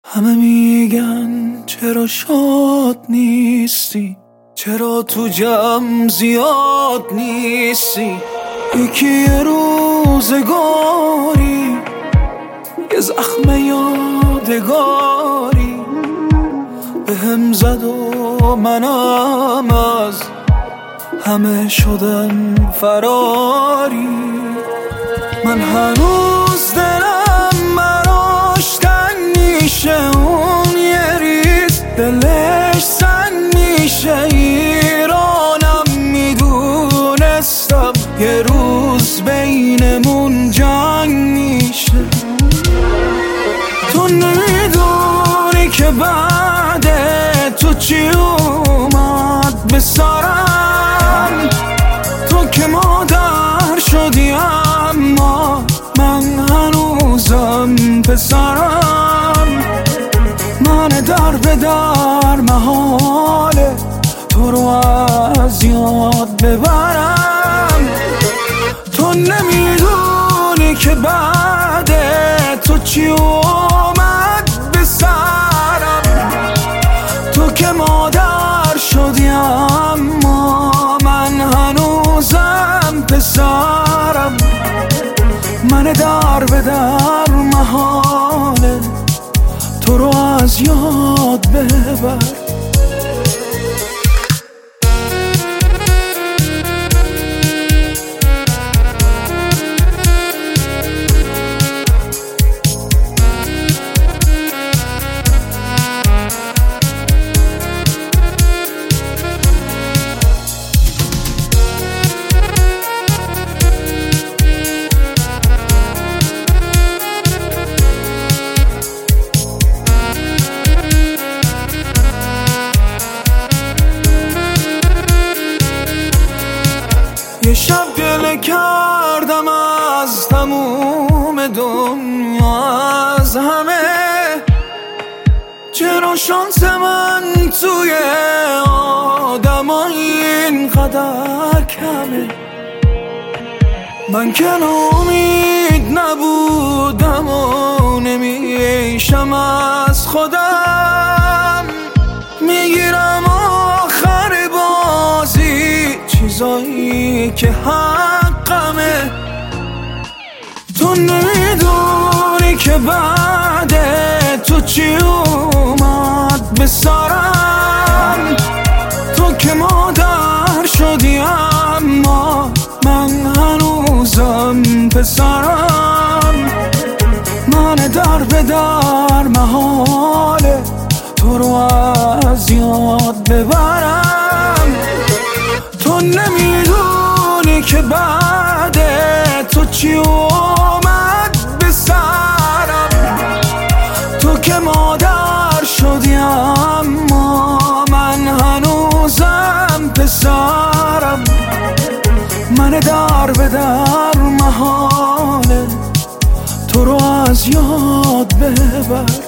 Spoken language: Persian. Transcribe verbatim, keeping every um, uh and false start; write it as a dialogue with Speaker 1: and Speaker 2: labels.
Speaker 1: همه میگن چرا شاد نیستی، چرا تو جمع زیاد نیستی. یکی یه روزگاری، یه زخم یادگاری به هم زد و منم از همه شدم فراری. من هنوز دلم براش تنگ میشه، اون یه ریز دلش سنگ میشه. ایرانم میدونستم یه روز بینمون جنگ میشه. تو نمیدونی که بعد تو چی اومد به سرم. تو که مادر شدی اما من هنوزم پسرم. من در به در محاله تو رو از یاد ببرم. تو نمیدونی که بعد تو چی اومد به سرم. تو که مادر شدی اما من هنوزم پسرم. من در به در محاله تو رو از یاد ببر. یه شب گله کردم از تموم دنیا، از همه. چرا شانس من توی آدم اینقدر کمه؟ من که امید نبودم و نمیشم از خودم. میگیرم آخر بازی چیزایی که حقمه. تو نمیدونی که بعد تو چی اومد به سرم. تو که مادر شدی اما من هنوزم پسرم. من در به در محاله تو رو از یاد ببرم. تو نمیدونی که بعد تو چی اومد به سرم. تو که مادر شدی اما من هنوزم پسرم. من در به در محاله تو رو از یاد ببر.